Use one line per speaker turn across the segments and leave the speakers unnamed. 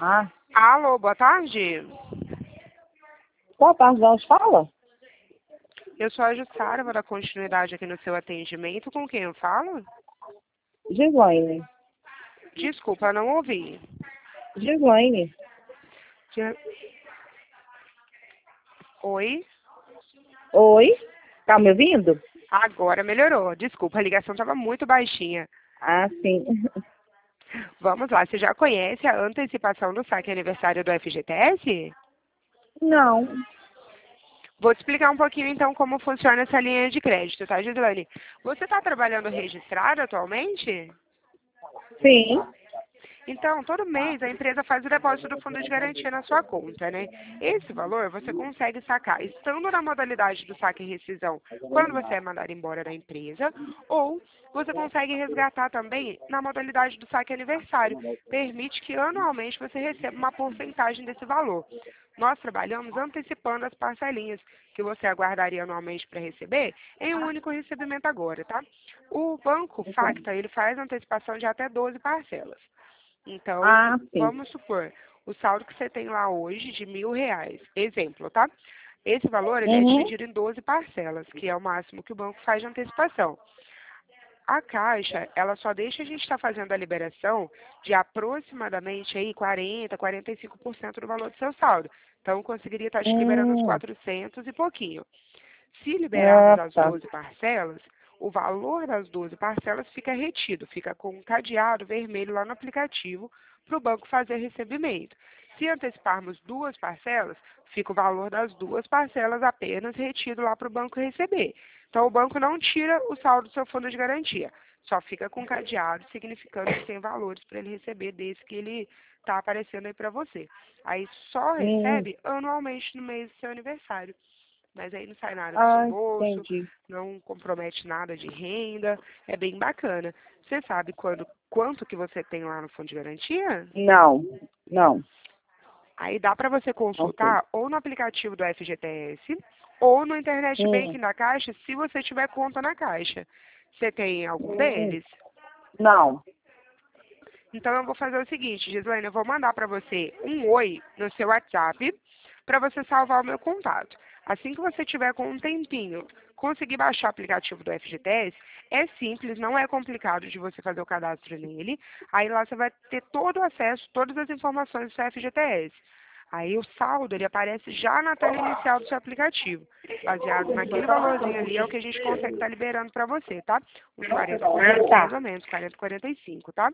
Ah,
Alô, boa tarde.
boa tarde, de onde fala?
Eu sou a Jussara, vou dar continuidade aqui no seu atendimento. Com quem eu falo?
Gislaine.
Desculpa, eu não ouvi.
Gislaine.
Ge- Oi?
Oi? Tá me ouvindo?
Agora melhorou. Desculpa, a ligação estava muito baixinha.
Ah, sim.
Vamos lá, você já conhece a antecipação do saque aniversário do FGTS?
Não.
Vou te explicar um pouquinho então como funciona essa linha de crédito, tá, Gislaine? Você está trabalhando registrado atualmente?
Sim.
Então, todo mês a empresa faz o depósito do fundo de garantia na sua conta, né? Esse valor você consegue sacar estando na modalidade do saque e rescisão quando você é mandado embora da empresa, ou você consegue resgatar também na modalidade do saque aniversário. Permite que anualmente você receba uma porcentagem desse valor. Nós trabalhamos antecipando as parcelinhas que você aguardaria anualmente para receber em um único recebimento agora, tá? O Banco Facta, ele faz antecipação de até 12 parcelas. Então,
Ah, sim.
vamos supor, o saldo que você tem lá hoje de R$ 1.000, exemplo, tá? Esse valor ele é
Uhum.
dividido em 12 parcelas, que é o máximo que o banco faz de antecipação. A Caixa, ela só deixa a gente estar fazendo a liberação de aproximadamente aí 45% do valor do seu saldo. Então, eu conseguiria estar te liberando uns
Hum.
400 e pouquinho. Se liberarmos
Ah,
as
tá.
12 parcelas, o valor das 12 parcelas fica retido, fica com um cadeado vermelho lá no aplicativo para o banco fazer recebimento. Se anteciparmos 2 parcelas, fica o valor das 2 parcelas apenas retido lá para o banco receber. Então, o banco não tira o saldo do seu fundo de garantia, só fica com cadeado, significando que tem valores para ele receber desse que ele está aparecendo aí para você. Aí só
Hum.
recebe anualmente no mês do seu aniversário. Mas aí não sai nada do seu
Ah,
bolso,
entendi.
não compromete nada de renda, é bem bacana. Você sabe quanto que você tem lá no fundo de garantia?
Não. Não.
Aí dá para você
Ok.
consultar ou no aplicativo do FGTS ou no Internet
Hum.
Banking da Caixa, se você tiver conta na Caixa. Você tem algum
Hum.
deles?
Não.
Então eu vou fazer o seguinte, Gislaine, eu vou mandar para você um oi no seu WhatsApp para você salvar o meu contato. Assim que você tiver com um tempinho, conseguir baixar o aplicativo do FGTS, é simples, não é complicado de você fazer o cadastro nele. Aí lá você vai ter todo o acesso, todas as informações do seu FGTS. Aí o saldo, ele aparece já na tela inicial do seu aplicativo. Baseado naquele valorzinho ali, é o que a gente consegue estar liberando para você, tá? Uns
Ah,
40% mais
tá.
ou menos, 40, 45, tá?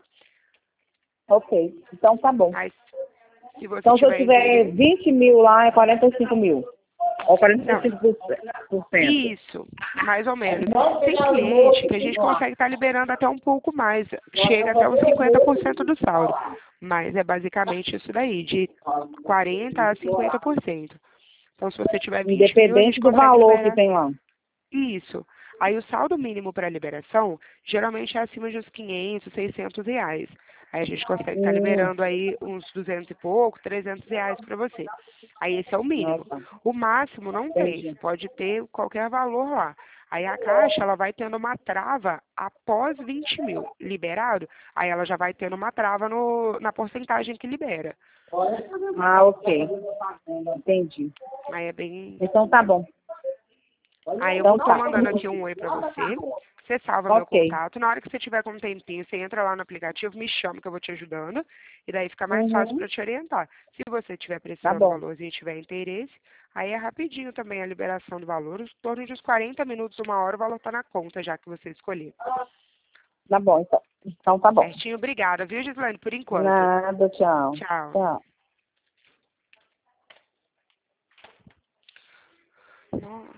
Ok. Então tá bom.
Aí, se você
Então se eu
tiver
tiver
interesse,
20 mil lá, é 45 mil. Ou
não,
45%.
isso, mais ou menos. Tem cliente que a gente consegue estar liberando até um pouco mais, chega até uns 50% do saldo, mas é basicamente isso daí, de 40% a 50%. Então, se você tiver 20 mil, a gente
Independente do
consegue
valor que
liberar
tem lá.
isso. Aí o saldo mínimo para liberação geralmente é acima de uns 500, 600 reais. Aí a gente consegue estar
Hum.
liberando aí uns 200 e pouco, 300 reais para você. Aí esse é o mínimo.
Nossa,
O máximo não tem, você
entendi.
pode ter qualquer valor lá. Aí a Caixa, ela vai tendo uma trava após 20 mil liberado, aí ela já vai tendo uma trava na porcentagem que libera.
Ah, ok. Entendi.
Aí é bem.
Então tá bom.
Aí eu
Então
vou estar
tá.
mandando aqui um oi para você. Você salva meu
Ok.
contato. Na hora que você tiver com um tempinho, você entra lá no aplicativo, me chama que eu vou te ajudando. E daí fica mais fácil
Uhum.
para te orientar. Se você estiver
Tá
precisando do
bom.
valorzinho e tiver interesse, aí é rapidinho também a liberação do valor. Em torno de uns 40 minutos, 1 hora, o valor está na conta já que você escolher.
Tá bom, então. Então tá bom.
Certinho? Obrigada, viu, Gislaine, por enquanto.
Nada, tchau.
Tchau.
Tchau.
Nossa.